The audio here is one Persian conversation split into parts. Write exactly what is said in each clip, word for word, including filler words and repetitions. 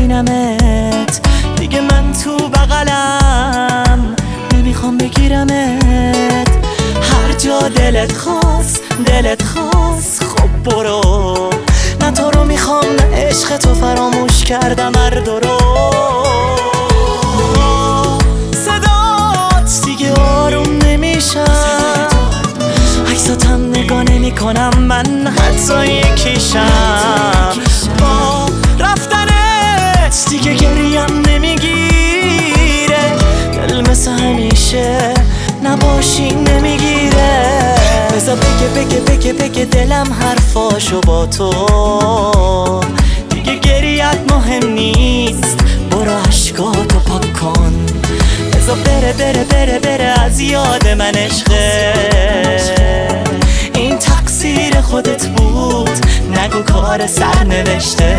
ببینمت دیگه، من تو بغلم نمیخوام بگیرمت. هر جا دلت خواست دلت خواست خب برو، نه تو رو میخوام نه عشق تو، فراموش کردم هر دو رو. صدات دیگه آروم نمیشم، عکساتم نگاه نمی کنم من حتی یکیشم. با رفتنت دیگه گریم نمیگیره، دل مثل همیشه نباشی نمیگیره. بذار بگه بگه بگه بگه دلم حرفاشو با تو، دیگه گریت مهم نیست، برو عشقاتو پاک کن. بذار بره بره بره بره از یاد من عشقه، این تقصیر خودت بود نگو کار سرنوشته.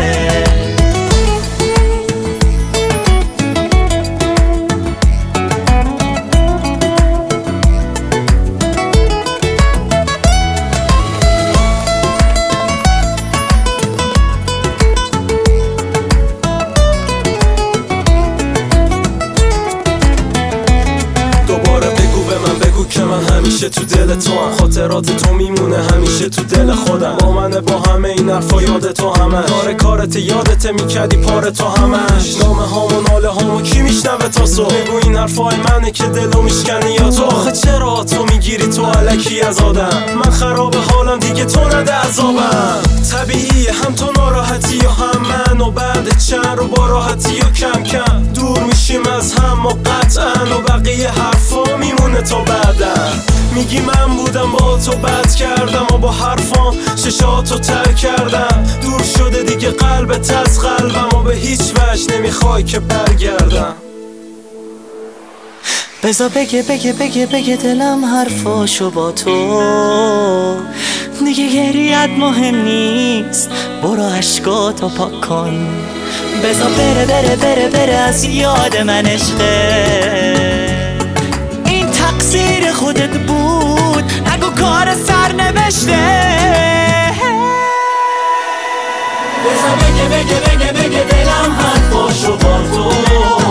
که من همیشه تو دل تو هم، خاطرات تو میمونه همیشه تو دل خودم. با منه با همه این حرفا یاد تو همش، کار کارت یادت میکردی پار تو همش. نامه هامو ناله هامو کی میشنوه تا صبح؟ بگو این حرفای منه که دلو میشکنی یا تو؟ آخه چرا تو میگیری تو الکی از آدم؟ من خراب حالم دیگه تو نده عذابم. طبیعیه هم تو ناراحتی یا هم من، و بعد چند رو با راحتی و کم کم دور میشیم از هم و قطعا، و بقیه حرفا میمونه تا بعدم. میگی من بودم با تو بد کردم و با حرفام ششاتو تر کردم. دور شده دیگه قلبت از قلبم و به هیچ وجه نمیخوای که برگردم. بذار بگه بگه بگه بگه دلم حرفاشو با تو، دیگه گریت مهم نیست، برو عشقاتو پاک کن. بذار بره بره بره بره از یاد من عشقه، این تقصیر خودت بود نگو کار سرنوشته. بذار بگه بگه بگه بگه دلم حرفاشو با تو،